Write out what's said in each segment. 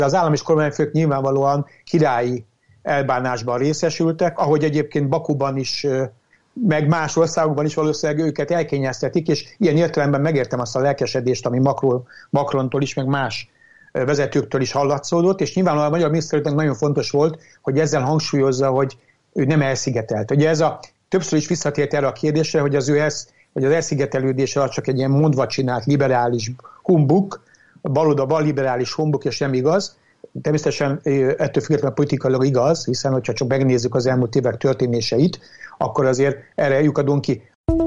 Az állam és kormányfők nyilvánvalóan királyi elbánásban részesültek, ahogy egyébként Bakuban is, meg más országokban is valószínűleg őket elkényeztetik, és ilyen értelemben megértem azt a lelkesedést, ami Macrontól is, meg más vezetőktől is hallatszódott, és nyilvánvalóan a magyar miniszterelnöknek nagyon fontos volt, hogy ezzel hangsúlyozza, hogy ő nem elszigetelt. Ugye többször is visszatért erre a kérdésre, hogy az elszigetelődés alatt csak egy ilyen mondva csinált liberális humbuk, bal liberális humbuk, és nem igaz. Természetesen ettől függetlenül politikailag igaz, hiszen hogyha csak megnézzük az elmúlt évek történéseit, akkor azért erre lyukadunk ki.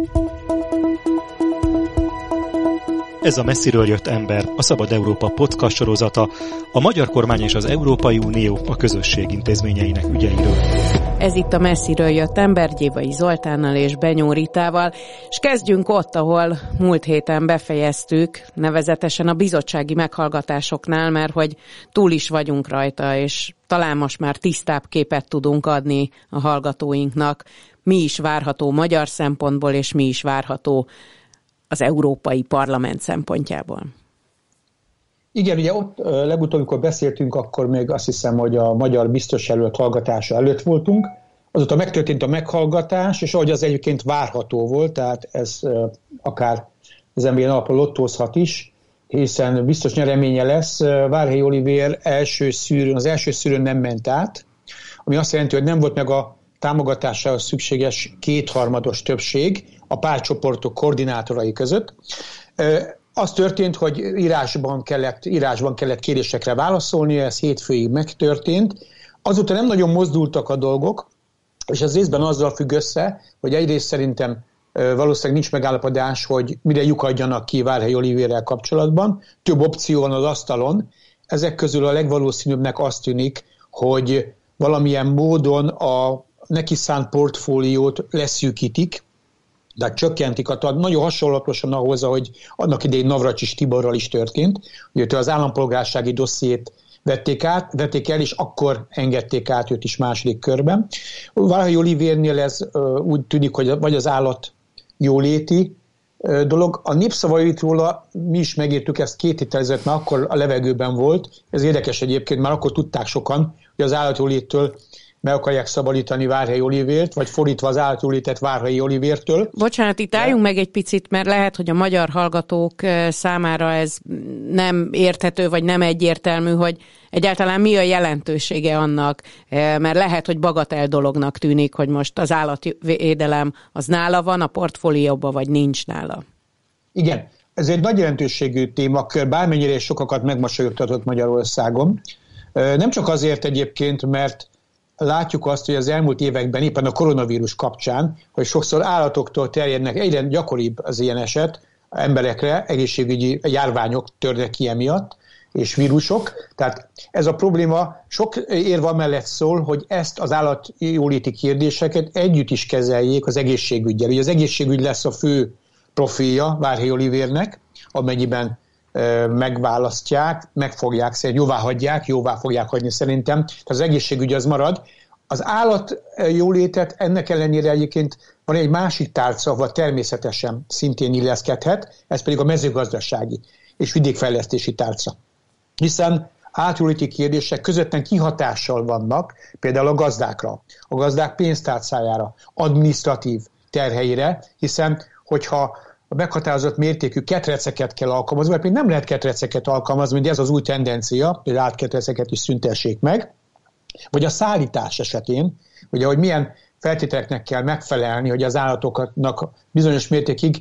Ez a Messziről jött ember, a Szabad Európa podcast sorozata, a magyar kormány és az Európai Unió a közösség intézményeinek ügyeiről. Ez itt a Messziről jött ember, Gyévai Zoltánnal és Benyó Ritával, és kezdjünk ott, ahol múlt héten befejeztük, nevezetesen a bizottsági meghallgatásoknál, mert hogy túl is vagyunk rajta, és talán most már tisztább képet tudunk adni a hallgatóinknak, mi is várható magyar szempontból, és mi is várható az Európai Parlament szempontjából. Igen, ugye ott legutóbb, amikor beszéltünk, akkor még azt hiszem, hogy a magyar biztos jelölt hallgatása előtt voltunk. Azóta megtörtént a meghallgatás, és ahogy az egyébként várható volt, tehát ez akár az ember alapon lottózhat is, hiszen biztos nyereménye lesz. Várhelyi Olivér az első szűrőn nem ment át, ami azt jelenti, hogy nem volt meg a támogatásához szükséges kétharmados többség a pártcsoportok koordinátorai között. Az történt, hogy írásban kellett kérdésekre válaszolni, ez hétfőig megtörtént. Azóta nem nagyon mozdultak a dolgok, és ez részben azzal függ össze, hogy egyrészt szerintem valószínűleg nincs megállapodás, hogy mire lyukadjanak ki Várhelyi Olivérrel kapcsolatban. Több opció van az asztalon. Ezek közül a legvalószínűbbnek azt tűnik, hogy valamilyen módon a neki szánt portfóliót leszűkítik, de csökkentik nagyon hasonlatosan ahhoz, ahogy annak idején Navracsics Tiborral is történt, hogy az állampolgársági dossziét vették el, és akkor engedték át őt is második körben. Várhelyi Olivérnél ez úgy tűnik, hogy vagy az állatjóléti dolog. A népszavait róla mi is megírtuk, ezt 2 héttel ezelőtt, már akkor a levegőben volt. Ez érdekes egyébként, már akkor tudták sokan, hogy az állatjóléttől meg akarják szabadítani Várhelyi Olivért, vagy fordítva az állatjólétet Várhelyi Olivértől. Bocsánat, itt álljunk meg egy picit, mert lehet, hogy a magyar hallgatók számára ez nem érthető, vagy nem egyértelmű, hogy egyáltalán mi a jelentősége annak, mert lehet, hogy bagatel dolognak tűnik, hogy most az állatvédelem az nála van a portfólióban, vagy nincs nála. Igen, ez egy nagy jelentőségű témakör, bármennyire sokakat megmosolyogtatott Magyarországon. Nem csak azért egyébként, mert látjuk azt, hogy az elmúlt években éppen a koronavírus kapcsán, hogy sokszor állatoktól terjednek, egyre gyakoribb az ilyen eset, emberekre egészségügyi járványok törnek ki emiatt, és vírusok. Tehát ez a probléma sok érv amellett szól, hogy ezt az állatjóléti kérdéseket együtt is kezeljék az egészségüggyel. Ugye az egészségügy lesz a fő profilja Várhelyi Olivérnek, amennyiben megválasztják, megfogják, jóvá fogják hagyni szerintem. Tehát az egészségügy az marad. Az állatjólétet ennek ellenére egyébként van egy másik tárca, ahol természetesen szintén illeszkedhet, ez pedig a mezőgazdasági és vidékfejlesztési tárca. Hiszen állatjóléti kérdések közvetlen kihatással vannak például a gazdákra, a gazdák pénztárcájára, adminisztratív terheire, hiszen hogyha a meghatározott mértékű ketreceket kell alkalmazni, mert még nem lehet ketreceket alkalmazni, de ez az új tendencia, hogy átketreceket is szüntessék meg, vagy a szállítás esetén, ugye, hogy milyen feltételeknek kell megfelelni, hogy az állatoknak bizonyos mértékig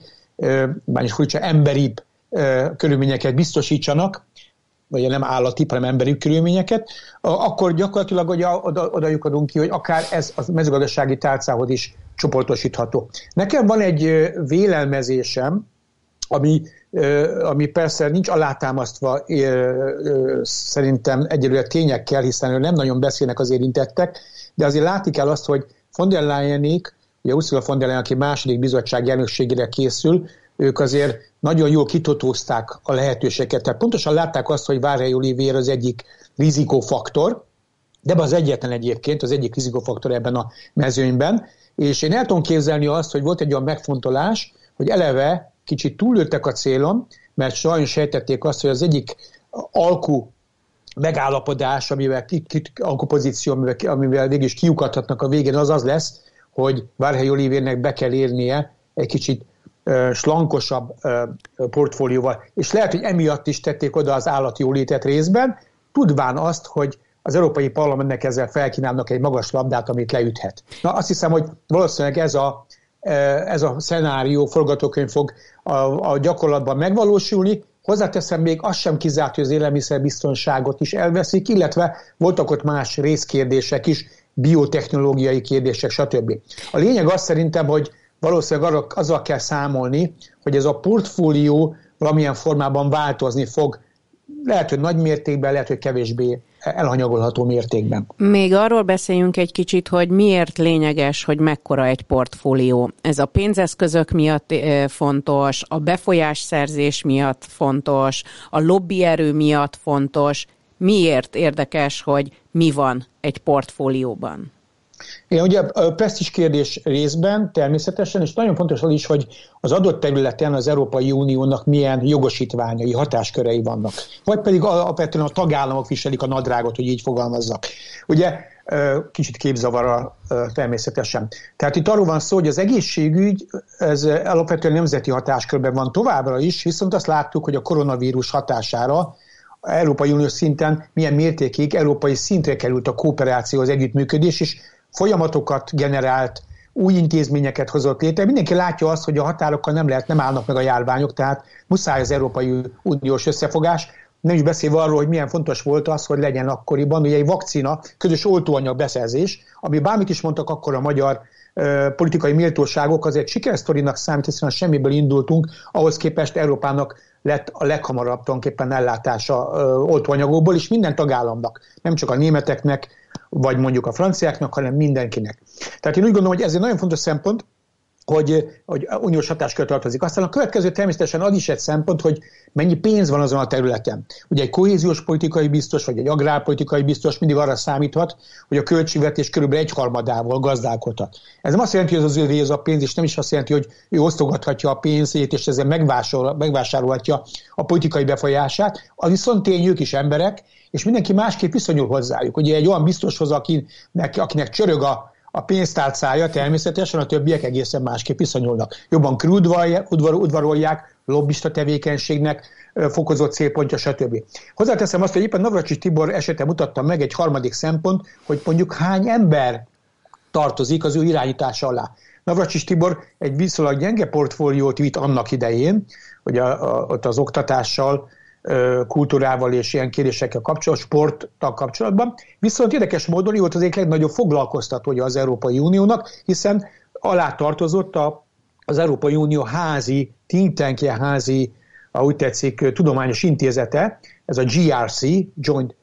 emberibb körülményeket biztosítsanak, vagy nem állati, hanem emberi körülményeket, akkor gyakorlatilag oda lyukadunk ki, hogy akár ez a mezőgazdasági tárcához is csoportosítható. Nekem van egy vélelmezésem, ami persze nincs alátámasztva szerintem egyelőre tényekkel, hiszen nem nagyon beszélnek az érintettek, de azért látni kell azt, hogy von der Leyenék, ugye Ursula von der Leyen, aki második bizottság elnökségére készül, ők azért nagyon jól kitotózták a lehetőséget. Tehát pontosan látták azt, hogy Várhelyi Olivér az egyik rizikófaktor, de az egyetlen egyébként, az egyik rizikófaktor ebben a mezőnyben, és én el tudom képzelni azt, hogy volt egy olyan megfontolás, hogy eleve kicsit túllőttek a célon, mert sajnos sejtették azt, hogy az egyik alkú megállapodás, amivel alkupozíció, amivel végig is kiukadhatnak a végén, az lesz, hogy Várhelyi Olivérnek be kell érnie egy kicsit slankosabb portfólióval. És lehet, hogy emiatt is tették oda az állatjólétet részben, tudván azt, hogy az Európai Parlamentnek ezzel felkínálnak egy magas labdát, amit leüthet. Na, azt hiszem, hogy valószínűleg ez a szenárió, forgatókönyv fog a gyakorlatban megvalósulni. Hozzáteszem, még az sem kizárt, hogy az élelmiszerbiztonságot is elveszik, illetve voltak ott más részkérdések is, biotechnológiai kérdések, stb. A lényeg az szerintem, hogy valószínűleg azzal kell számolni, hogy ez a portfólió valamilyen formában változni fog, lehet, hogy nagy mértékben, lehet, hogy kevésbé elhanyagolható mértékben. Még arról beszéljünk egy kicsit, hogy miért lényeges, hogy mekkora egy portfólió. Ez a pénzeszközök miatt fontos, a befolyásszerzés miatt fontos, a lobbyerő miatt fontos. Miért érdekes, hogy mi van egy portfólióban? Igen, ugye a presztízs kérdés részben természetesen, és nagyon fontos az is, hogy az adott területen az Európai Uniónak milyen jogosítványai, hatáskörei vannak. Vagy pedig alapvetően a tagállamok viselik a nadrágot, hogy így fogalmazzak. Ugye kicsit képzavar természetesen. Tehát itt arról van szó, hogy az egészségügy ez alapvetően nemzeti hatáskörben van továbbra is, viszont azt láttuk, hogy a koronavírus hatására Európai Unió szinten milyen mértékig európai szintre került a kooperáció, az együttműködés, és folyamatokat generált, új intézményeket hozott létre. Mindenki látja azt, hogy a határokkal nem állnak meg a járványok, tehát muszáj az Európai Uniós összefogás. Nem is beszélve arról, hogy milyen fontos volt az, hogy legyen akkoriban ugye egy vakcina, közös oltóanyag beszerzés, ami bármit is mondtak akkor a magyar politikai méltóságok, azért sikersztorinak számít, hiszen semmiből indultunk, ahhoz képest Európának lett a leghamarabb tulajdonképpen ellátása oltóanyagokból, és minden tagállamnak, nem csak a németeknek, vagy mondjuk a franciáknak, hanem mindenkinek. Tehát én úgy gondolom, hogy ez egy nagyon fontos szempont, hogy uniós hatáskör tartozik. Aztán a következő természetesen az is egy szempont, hogy mennyi pénz van azon a területen. Ugye egy kohéziós politikai biztos, vagy egy agrárpolitikai biztos mindig arra számíthat, hogy a költségvetés körülbelül 1/3 gazdálkodhat. Ez nem azt jelenti, hogy az övé ez a pénz, és nem is azt jelenti, hogy ő osztogathatja a pénzét, és ezzel megvásárolhatja a politikai befolyását. Az viszont tény, ők is emberek, és mindenki másképp viszonyul hozzájuk. Ugye egy olyan biztoshoz, akinek csörög a pénztárcája, természetesen a többiek egészen másképp viszonyulnak. Jobban udvarolják, lobbista tevékenységnek fokozott célpontja, stb. Hozzáteszem azt, hogy éppen Navracsics Tibor esete mutatta meg egy harmadik szempont, hogy mondjuk hány ember tartozik az ő irányítása alá. Navracsics Tibor egy viszonylag gyenge portfóliót vitt annak idején, hogy ott az oktatással, kultúrával és ilyen kérdésekkel kapcsolatban, sporttal kapcsolatban. Viszont érdekes módon volt az egyik legnagyobb foglalkoztatója az Európai Uniónak, hiszen alá tartozott az Európai Unió házi, think tankje, házi, ahogy tetszik, tudományos intézete, ez a GRC, Joint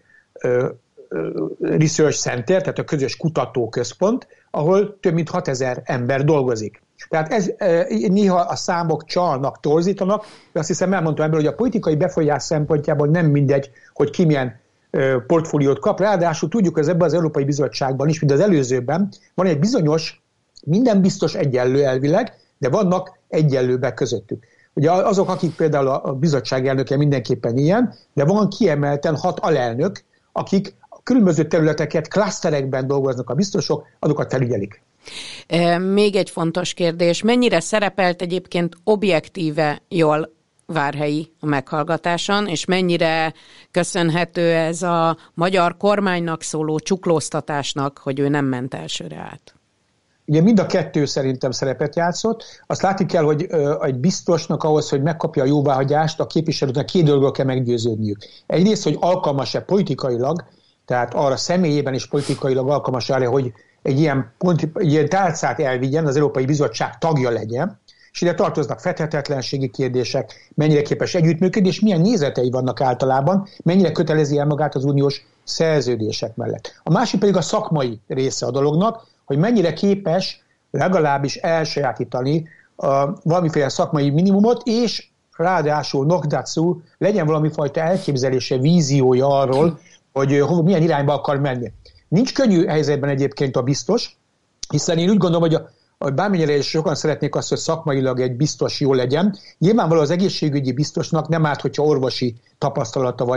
Research Center, tehát a közös kutatóközpont, ahol több mint 6000 ember dolgozik. Tehát ez néha a számok csalnak, torzítanak, de azt hiszem elmondtam ebből, hogy a politikai befolyás szempontjából nem mindegy, hogy ki milyen portfóliót kap. Ráadásul tudjuk, hogy ebben az Európai Bizottságban is, mint az előzőben, van egy bizonyos, minden biztos egyenlő elvileg, de vannak egyenlőbbek közöttük. Ugye azok, akik például a bizottság elnöke mindenképpen ilyen, de van kiemelten 6 alelnök, akik különböző területeket, klaszterekben dolgoznak a biztosok, azokat felügyelik. Még egy fontos kérdés, mennyire szerepelt egyébként objektíve jól Várhelyi a meghallgatáson, és mennyire köszönhető ez a magyar kormánynak szóló csuklóztatásnak, hogy ő nem ment elsőre át? Ugye mind a kettő szerintem szerepet játszott. Azt látni kell, hogy egy biztosnak ahhoz, hogy megkapja a jóváhagyást, a képviselőknek 2 dologról kell meggyőződniük. Egyrészt, hogy alkalmas-e politikailag, tehát arra személyében is politikailag alkalmas arra, hogy egy ilyen tálcát elvigyen, az Európai Bizottság tagja legyen, és ide tartoznak fedhetetlenségi kérdések, mennyire képes együttműködni, és milyen nézetei vannak általában, mennyire kötelezi el magát az uniós szerződések mellett. A másik pedig a szakmai része a dolognak, hogy mennyire képes legalábbis elsajátítani valamiféle szakmai minimumot, és ráadásul nokdatszú legyen valami fajta elképzelése, víziója arról, hogy milyen irányba akar menni. Nincs könnyű helyzetben egyébként a biztos, hiszen én úgy gondolom, hogy bármennyire is sokan szeretnék azt, hogy szakmailag egy biztos jó legyen. Nyilvánvalóan az egészségügyi biztosnak nem árt, hogyha orvosi tapasztalata vagy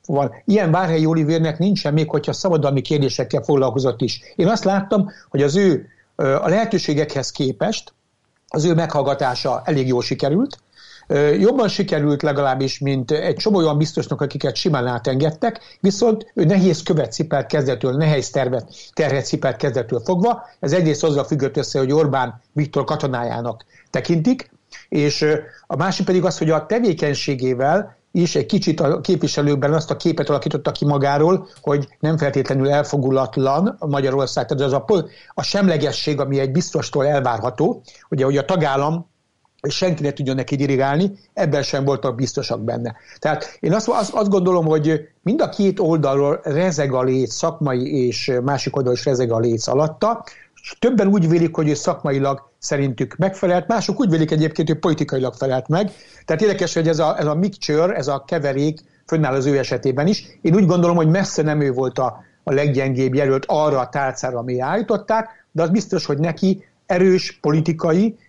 van. Ilyen Várhelyi Olivérnek nincsen, még hogyha szabadalmi kérdésekkel foglalkozott is. Én azt láttam, hogy az ő a lehetőségekhez képest az ő meghallgatása elég jól sikerült. Jobban sikerült legalábbis, mint egy csomó olyan biztosnak, akiket simán átengedtek, viszont ő nehéz követ cipelt kezdettől, nehéz terhet cipelt kezdettől fogva. Ez egyrészt azzal függött össze, hogy Orbán Viktor katonájának tekintik, és a másik pedig az, hogy a tevékenységével is egy kicsit a képviselőkben azt a képet alakította ki magáról, hogy nem feltétlenül elfogulatlan Magyarország, tehát az a semlegesség, ami egy biztostól elvárható, ugye, hogy a tagállam senki ne tudjon neki dirigálni, ebben sem voltak biztosak benne. Tehát én azt gondolom, hogy mind a két oldalról rezeg a léc, szakmai és másik oldalról is rezeg a léc alatta. Többen úgy vélik, hogy ő szakmailag szerintük megfelelt, mások úgy vélik egyébként, hogy politikailag felelt meg. Tehát érdekes, hogy ez a mixture, ez a keverék fönnáll az ő esetében is. Én úgy gondolom, hogy messze nem ő volt a leggyengébb jelölt arra a tálcára, ami állították, de az biztos, hogy neki erős politikai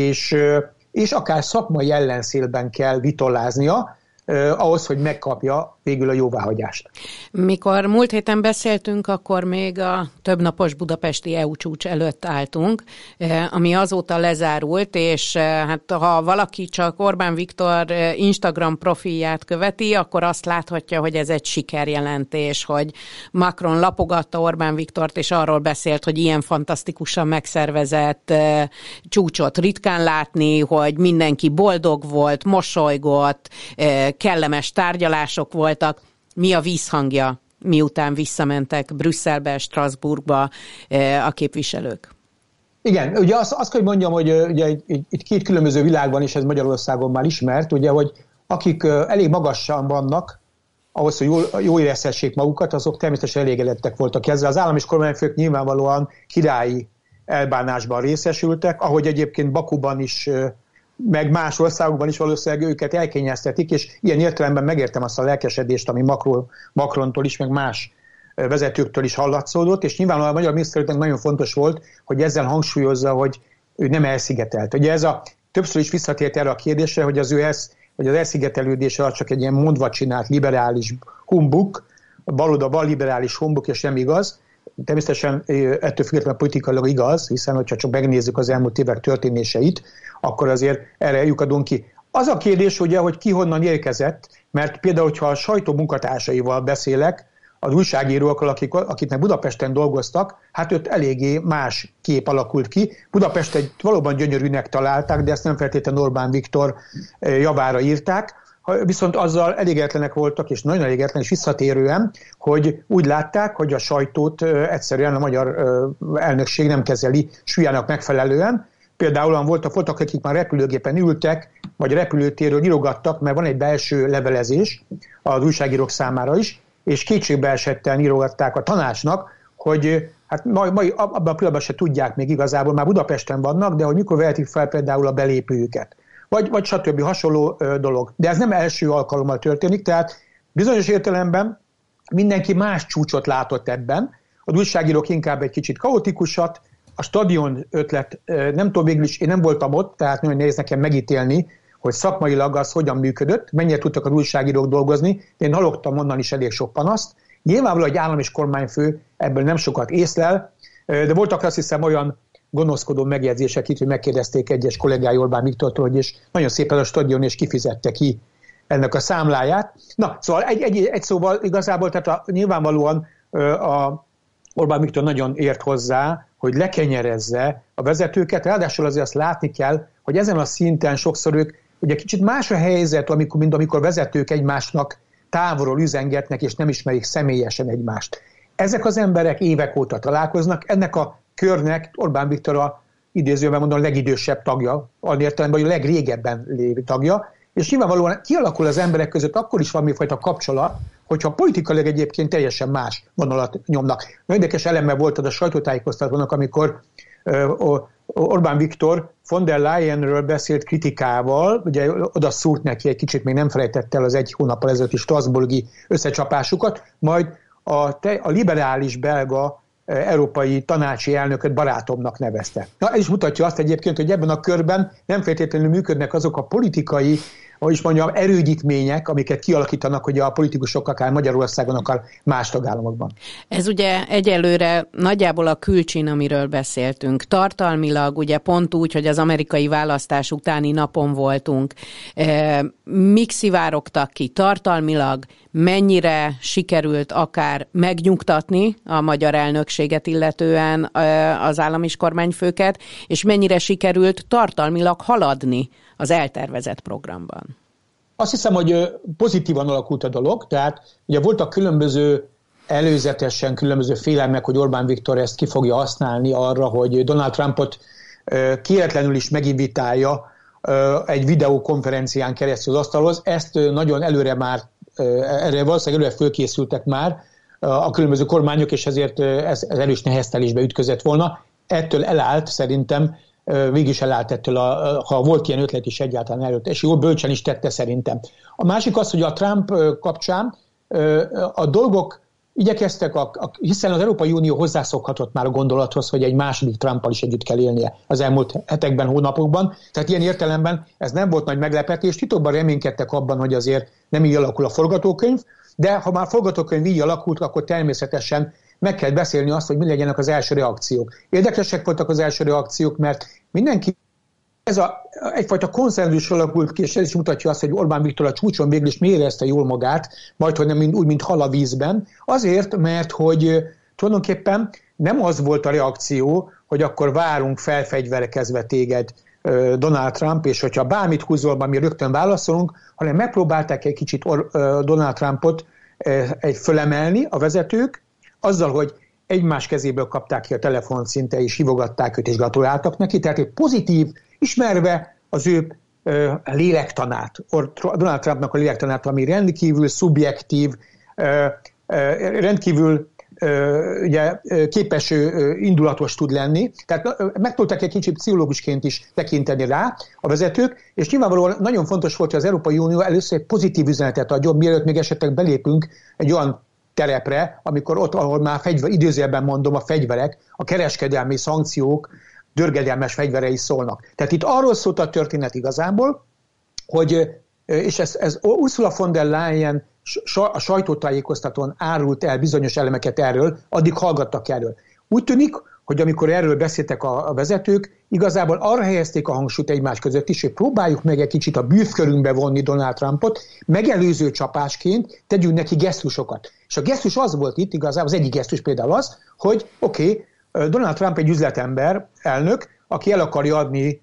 és akár szakmai ellenszélben kell vitorláznia, ahhoz, hogy megkapja végül a jóváhagyást. Mikor múlt héten beszéltünk, akkor még a többnapos budapesti EU csúcs előtt álltunk, ami azóta lezárult, és hát ha valaki csak Orbán Viktor Instagram profilját követi, akkor azt láthatja, hogy ez egy sikerjelentés, hogy Macron lapogatta Orbán Viktort, és arról beszélt, hogy ilyen fantasztikusan megszervezett csúcsot ritkán látni, hogy mindenki boldog volt, mosolygott, kellemes tárgyalások voltak. Mi a vízhangja, miután visszamentek Brüsszelbe, Strasbourgba a képviselők? Igen, ugye azt kell mondjam, hogy ugye itt két különböző világban is, ez Magyarországon már ismert, ugye, hogy akik elég magasan vannak, ahhoz, hogy jól érezhessék magukat, azok természetesen elégedettek voltak ezzel. Az állam és kormányfők nyilvánvalóan királyi elbánásban részesültek, ahogy egyébként Bakuban is, meg más országokban is valószínűleg őket elkényeztetik, és ilyen értelemben megértem azt a lelkesedést, ami Macrontól is, meg más vezetőktől is hallatszódott, és nyilvánvalóan a magyar miniszterelnöknek nagyon fontos volt, hogy ezzel hangsúlyozza, hogy ő nem elszigetelt. Ugye többször is visszatért erre a kérdésre, hogy az elszigetelődése az csak egy ilyen mondva csinált liberális humbuk, bal liberális humbuk, és nem igaz. Természetesen ettől függetlenül politikailag igaz, hiszen hogyha csak megnézzük az elmúlt évek történéseit, akkor azért erre eljukadunk ki. Az a kérdés ugye, hogy ki honnan érkezett, mert például, hogyha a sajtó munkatársaival beszélek, az újságírókkal, akiknek Budapesten dolgoztak, hát ott eléggé más kép alakult ki. Budapestet valóban gyönyörűnek találták, de ezt nem feltétlenül Orbán Viktor javára írták, viszont azzal elégedetlenek voltak, és nagyon elégedetlen, és visszatérően, hogy úgy látták, hogy a sajtót egyszerűen a magyar elnökség nem kezeli súlyának megfelelően. Például voltak, akik már repülőgépen ültek, vagy repülőtérről írogattak, mert van egy belső levelezés az újságírók számára is, és kétségbe esetten írogatták a tanácsnak, hogy hát abban a pillanatban se tudják még igazából, már Budapesten vannak, de hogy mikor vehetik fel például a belépőjüket. Vagy stb. Hasonló dolog. De ez nem első alkalommal történik, tehát bizonyos értelemben mindenki más csúcsot látott ebben. Az újságírók inkább egy kicsit kaotikusat, a stadion ötlet, nem tudom végül is, én nem voltam ott, tehát nagyon nehéz nekem megítélni, hogy szakmailag az hogyan működött, mennyire tudtak az újságírók dolgozni, de én hallottam onnan is elég sok panaszt. Nyilvánvalóan egy állam és kormányfő ebből nem sokat észlel, de voltak azt hiszem olyan gonoszkodó megjegyzések itt, hogy megkérdezték egyes kollégái Orbán Viktortól, hogy és nagyon szépen a stadion és kifizette ki ennek a számláját. Na, szóval egy szóval igazából, tehát nyilvánvalóan a Orbán Viktor nagyon ért hozzá, hogy lekenyerezze a vezetőket, ráadásul azért azt látni kell, hogy ezen a szinten sokszor ők, ugye kicsit más a helyzet, mint amikor vezetők egymásnak távolról üzengetnek, és nem ismerik személyesen egymást. Ezek az emberek évek óta találkoznak, ennek a körnek Orbán Viktor a idézőben mondom a legidősebb tagja, annyi értelemben, hogy a legrégebben lévő tagja, és nyilvánvalóan kialakul az emberek között akkor is valamifajta kapcsolat, hogyha politikailag egyébként teljesen más vonalat nyomnak. Nagyon érdekes eleme volt az a sajtótájékoztatónak, amikor Orbán Viktor von der Leyenről beszélt kritikával, ugye oda szúrt neki egy kicsit, még nem felejtett el az egy hónappal ezelőtti strasbourgi összecsapásukat, majd a liberális belga európai tanácsi elnököt barátomnak nevezte. Na, ez is mutatja azt egyébként, hogy ebben a körben nem feltétlenül működnek azok a politikai hogy is mondjam, erődítmények, amiket kialakítanak, hogy a politikusok akár Magyarországon, akár más tagállamokban. Ez ugye egyelőre nagyjából a külcsin, amiről beszéltünk. Tartalmilag ugye pont úgy, hogy az amerikai választás utáni napon voltunk. Mik szivárogtak ki tartalmilag, mennyire sikerült akár megnyugtatni a magyar elnökséget illetően az állam és kormányfőket, és mennyire sikerült tartalmilag haladni az eltervezett programban? Azt hiszem, hogy pozitívan alakult a dolog, tehát ugye voltak különböző előzetesen különböző félelmek, hogy Orbán Viktor ezt ki fogja használni arra, hogy Donald Trumpot kéretlenül is meginvitálja egy videokonferencián keresztül az asztalhoz. Ezt nagyon előre már, erre valószínűleg előre fölkészültek már a különböző kormányok, és ezért ez erős neheztelésbe ütközött volna. Ettől elállt szerintem, végig is elállt ettől, ha volt ilyen ötlet is egyáltalán előtt, és jól bölcsen is tette szerintem. A másik az, hogy a Trump kapcsán a dolgok igyekeztek, hiszen az Európai Unió hozzászokhatott már a gondolathoz, hogy egy második Trumpal is együtt kell élnie az elmúlt hetekben, hónapokban. Tehát ilyen értelemben ez nem volt nagy meglepetés, titokban reménykedtek abban, hogy azért nem így alakul a forgatókönyv, de ha már forgatókönyv így alakult, akkor természetesen meg kell beszélni azt, hogy mi legyenek az első reakciók. Érdekesek voltak az első reakciók, mert mindenki egyfajta konszenzus alakult ki, és ez is mutatja azt, hogy Orbán Viktor a csúcson végül is érezte jól magát, majdhogy nem úgy, mint hal a vízben. Azért, mert hogy tulajdonképpen nem az volt a reakció, hogy akkor várunk felfegyverkezve téged, Donald Trump, és hogyha bármit húzol, mi rögtön válaszolunk, hanem megpróbálták egy kicsit Donald Trumpot fölemelni a vezetők, azzal, hogy egymás kezéből kapták ki a telefon szinte, és hívogatták őt, és gratuláltak neki. Tehát egy pozitív, ismerve az ő lélektanát, Donald Trumpnak a lélektanát, ami rendkívül szubjektív, rendkívül ugye, képes indulatos tud lenni. Tehát meg tudták egy kicsit pszichológusként is tekinteni rá a vezetők, és nyilvánvalóan nagyon fontos volt, hogy az Európai Unió először egy pozitív üzenetet adjon, mielőtt még esetleg belépünk egy olyan terepre, amikor ott, ahol már időzőjelben mondom, a fegyverek, a kereskedelmi szankciók dörgedelmes fegyverei szólnak. Tehát itt arról szólt a történet igazából, hogy, és ez Ursula von der Leyen a sajtótájékoztatón árult el bizonyos elemeket erről, addig hallgattak erről. Úgy tűnik, hogy amikor erről beszéltek a vezetők, igazából arra helyezték a hangsúlyt egymás között is, hogy próbáljuk meg egy kicsit a bűvkörünkbe vonni Donald Trumpot, megelőző csapásként tegyünk neki gesztusokat. És a gesztus az volt itt, igazából az egyik gesztus például az, hogy Donald Trump egy üzletember, elnök, aki el akarja adni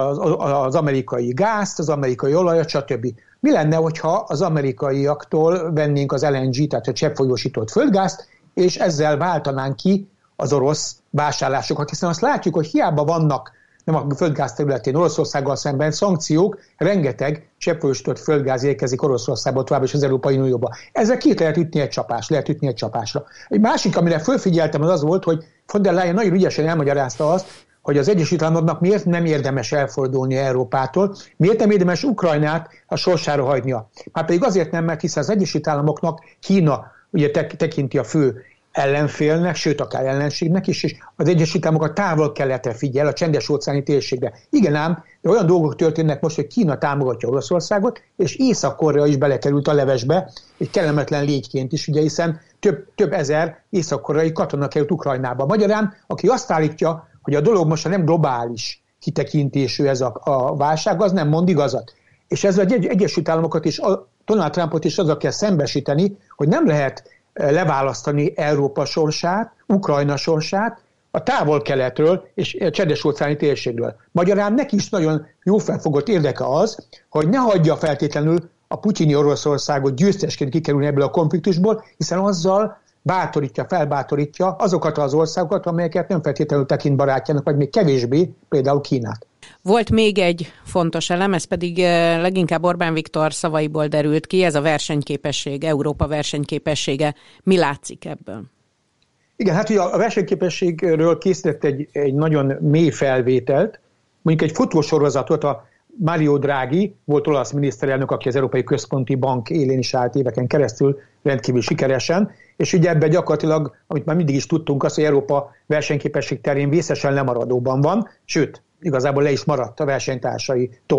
az amerikai gázt, az amerikai olajat, stb. Mi lenne, hogyha az amerikaiaktól vennénk az LNG, tehát a cseppfolyósított földgázt, és ezzel váltanánk ki az orosz vásárlásokat, hiszen azt látjuk, hogy hiába vannak nem a földgáz területén Oroszországgal szemben szankciók, rengeteg cseppfolyósított földgáz érkezik Oroszországból tovább és az Európai Unióba. Ezzel lehet ütni egy csapásra. Egy másik, amire fölfigyeltem, az volt, hogy von der Leyen nagyon ügyesen elmagyarázta azt, hogy az Egyesült Államoknak miért nem érdemes elfordulni Európától, miért nem érdemes Ukrajnát a sorsára hagynia. Hát pedig azért nem, mert hiszen az Egyesült Államoknak Kína ugye tekinti a fő ellenfélnek, sőt akár ellenségnek is, és az Egyesült Államok a távol-keletre figyel, a csendes-óceáni térségre. Igen ám, de olyan dolgok történnek most, hogy Kína támogatja Oroszországot, és Észak-Korea is belekerült a levesbe, egy kellemetlen légyként is, ugye, hiszen több ezer észak-koreai katona került Ukrajnába. Magyarán, aki azt állítja, hogy a dolog most nem globális kitekintésű ez a válság, az nem mond igazat. És ezzel az Egyesült Államokat és Donald Trumpot is azzal kell szembesíteni, hogy nem lehet leválasztani Európa sorsát, Ukrajna sorsát a távol-keletről és a csendes-óceáni térségről. Magyarán neki is nagyon jó felfogott érdeke az, hogy ne hagyja feltétlenül a putyini Oroszországot győztesként kikerülni ebből a konfliktusból, hiszen azzal felbátorítja azokat az országokat, amelyeket nem feltétlenül tekint barátjának, vagy még kevésbé, például Kínát. Volt még egy fontos elem, ez pedig leginkább Orbán Viktor szavaiból derült ki, ez a versenyképesség, Európa versenyképessége. Mi látszik ebből? Igen, hát ugye a versenyképességről készített egy nagyon mély felvételt, mondjuk egy fotósorozatot, a Mario Draghi volt olasz miniszterelnök, aki az Európai Központi Bank élén is állt éveken keresztül rendkívül sikeresen, és ugye ebben gyakorlatilag, amit már mindig is tudtunk, az, hogy Európa versenyképesség terén vészesen lemaradóban van, sőt, igazából le is maradt a versenytársaitól.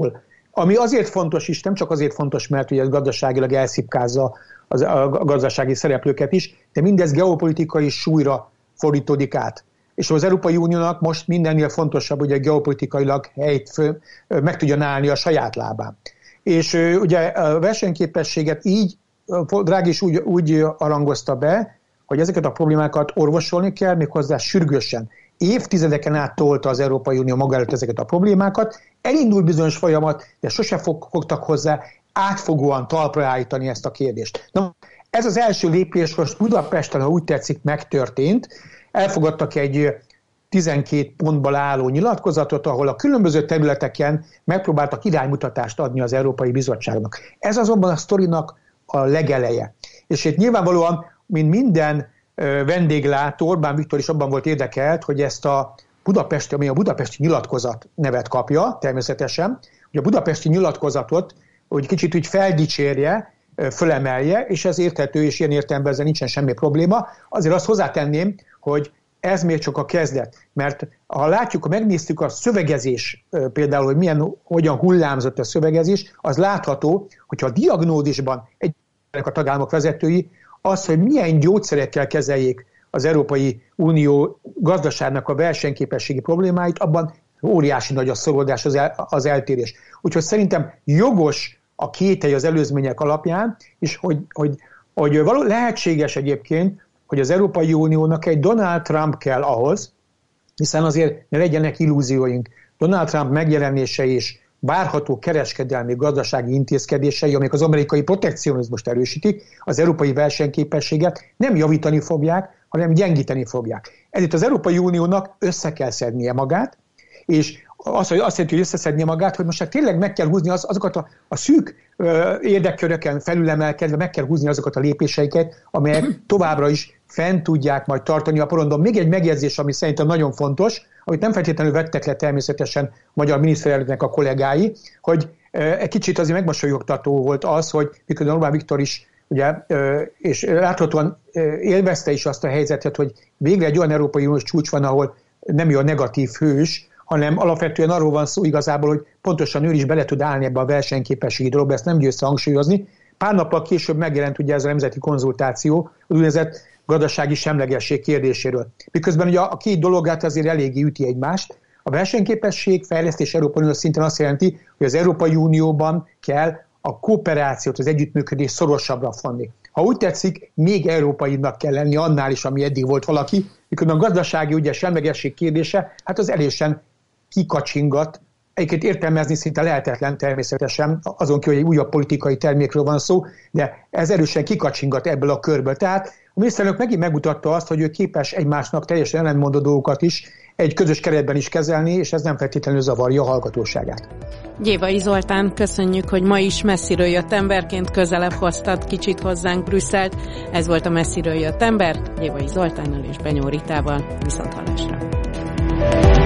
Ami azért fontos is, nem csak azért fontos, mert ugye ez gazdaságilag elszipkázza a gazdasági szereplőket is, de mindez geopolitikai súlyra fordítódik át. És az Európai Uniónak most mindennél fontosabb, hogy geopolitikailag meg tudjon állni a saját lábán. És ugye a versenyképességet így Draghi is úgy arangozta be, hogy ezeket a problémákat orvosolni kell, méghozzá sürgősen. Évtizedeken át tolta az Európai Unió maga előtt ezeket a problémákat, elindult bizonyos folyamat, de sose fogtak hozzá átfogóan talpra állítani ezt a kérdést. Na, ez az első lépés most Budapesten, ha úgy tetszik, megtörtént. Elfogadtak egy 12 pontból álló nyilatkozatot, ahol a különböző területeken megpróbáltak iránymutatást adni az Európai Bizottságnak. Ez azonban a sztorinak a legeleje. És itt nyilvánvalóan, mint minden vendéglátó, Orbán Viktor is abban volt érdekelt, hogy ezt a budapesti, ami a budapesti nyilatkozat nevet kapja, természetesen, hogy a budapesti nyilatkozatot, hogy kicsit úgy feldicsérje, fölemelje, és ez érthető, és ilyen értelemben ezzel nincsen semmi probléma. Azért azt hozzátenném, hogy ez még csak a kezdet, mert ha látjuk, ha megnéztük a szövegezés, például, hogy hogyan hullámzott a szövegezés, az látható, hogyha a diagnózisban a tagállamok vezetői az, hogy milyen gyógyszerekkel kezeljék az Európai Unió gazdaságnak a versenyképességi problémáit, abban óriási nagy a szorodás, az eltérés. Úgyhogy szerintem jogos a kételj az előzmények alapján, és hogy lehetséges egyébként, hogy az Európai Uniónak egy Donald Trump kell ahhoz, hiszen azért ne legyenek illúzióink. Donald Trump megjelenése és várható kereskedelmi gazdasági intézkedései, amik az amerikai protekcionizmust erősítik, az európai versenyképességet nem javítani fogják, hanem gyengíteni fogják. Ezért az Európai Uniónak össze kell szednie magát, és azt jelenti, hogy összeszednie magát, hogy most tényleg meg kell húzni azokat a szűk érdekköröken felülemelkedve, meg kell húzni azokat a lépéseiket, amelyek továbbra is fent tudják majd tartani a porondon. Még egy megjegyzés, ami szerintem nagyon fontos, amit nem feltétlenül vettek le természetesen a magyar miniszterelnöknek a kollégái, hogy egy kicsit azért megmosolyogtató volt az, hogy miközben Orbán Viktor is, ugye, és láthatóan élvezte is azt a helyzetet, hogy végre egy olyan Európai Uniós csúcs van, ahol nem olyan negatív hős, hanem alapvetően arról van szó igazából, hogy pontosan ő is bele tud állni ebbe a versenyképességi dologba, ezt nem győzte hangsúlyozni. Pár nappal később megjelent ugye ez a nemzeti konzultáció, az úgynevezett gazdasági semlegesség kérdéséről. Miközben ugye a két dologát azért eléggé üti egymást. A versenyképesség fejlesztés Európai Unió szinten azt jelenti, hogy az Európai Unióban kell a kooperációt, az együttműködést szorosabbra fonni. Ha úgy tetszik, még európainak kell lenni annál is, ami eddig volt valaki, miközben a gazdasági ugye semlegesség kérdése, hát az elésen kikacsingat, egyébként értelmezni szinte lehetetlen természetesen, azon kívül, hogy egy újabb politikai termékről van szó, de ez erősen kikacsingat ebből a körből. Tehát a miniszterelnök megint megmutatta azt, hogy ő képes egymásnak teljesen ellentmondó dolgokat is egy közös keretben is kezelni, és ez nem feltétlenül zavarja a hallgatóságát. Gyévai Zoltán, köszönjük, hogy ma is messziről jött emberként közelebb hoztad kicsit hozzánk Brüsszelt. Ez volt a Messziről jött ember, Gyévai Zoltánnal és Benyó Ritával. Viszonthallásra.